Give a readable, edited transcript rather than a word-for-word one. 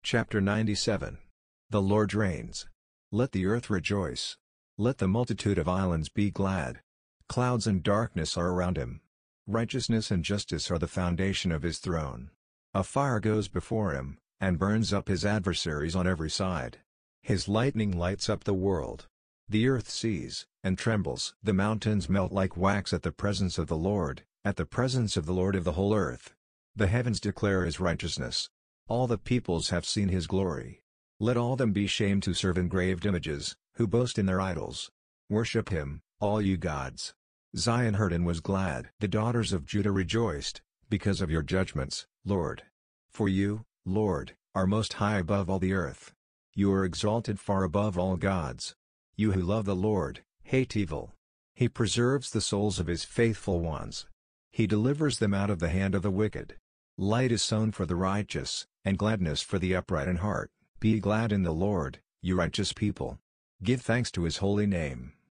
Chapter 97. The Lord reigns. Let the earth rejoice. Let the multitude of islands be glad. Clouds and darkness are around him. Righteousness and justice are the foundation of his throne. A fire goes before him, and burns up his adversaries on every side. His lightning lights up the world. The earth sees, and trembles. The mountains melt like wax at the presence of the Lord, at the presence of the Lord of the whole earth. The heavens declare his righteousness. All the peoples have seen his glory. Let all them be shamed who serve engraved images, who boast in their idols. Worship him, all you gods. Zion heard and was glad. The daughters of Judah rejoiced, because of your judgments, Lord. For you, Lord, are most high above all the earth. You are exalted far above all gods. You who love the Lord, hate evil. He preserves the souls of his faithful ones. He delivers them out of the hand of the wicked. Light is sown for the righteous, and gladness for the upright in heart. Be glad in the Lord, you righteous people. Give thanks to his holy name.